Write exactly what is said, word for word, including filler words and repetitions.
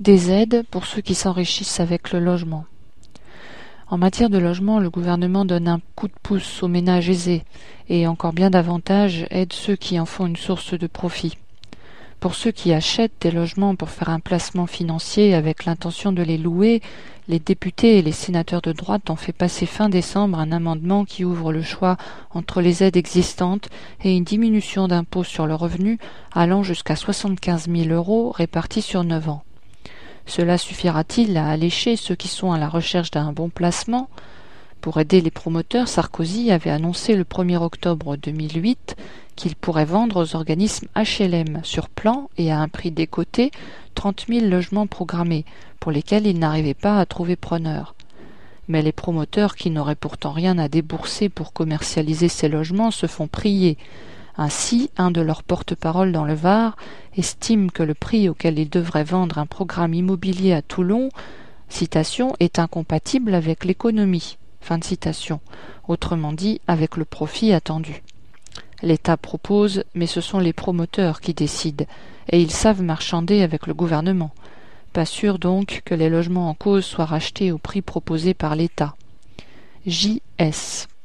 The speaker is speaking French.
Des aides pour ceux qui s'enrichissent avec le logement. En matière de logement, le gouvernement donne un coup de pouce aux ménages aisés et, encore bien davantage, aide ceux qui en font une source de profit. Pour ceux qui achètent des logements pour faire un placement financier avec l'intention de les louer, les députés et les sénateurs de droite ont fait passer fin décembre un amendement qui ouvre le choix entre les aides existantes et une diminution d'impôt sur le revenu allant jusqu'à soixante-quinze mille euros répartis sur neuf ans. Cela suffira-t-il à allécher ceux qui sont à la recherche d'un bon placement ? Pour aider les promoteurs, Sarkozy avait annoncé le premier octobre deux mille huit qu'il pourrait vendre aux organismes H L M sur plan et à un prix décoté trente mille logements programmés, pour lesquels il n'arrivait pas à trouver preneur. Mais les promoteurs, qui n'auraient pourtant rien à débourser pour commercialiser ces logements, se font prier. Ainsi, un de leurs porte-parole dans le Var estime que le prix auquel il devrait vendre un programme immobilier à Toulon, citation, est incompatible avec l'économie. Fin de citation. Autrement dit, avec le profit attendu. L'État propose, mais ce sont les promoteurs qui décident, et ils savent marchander avec le gouvernement. Pas sûr donc que les logements en cause soient rachetés au prix proposé par l'État. J S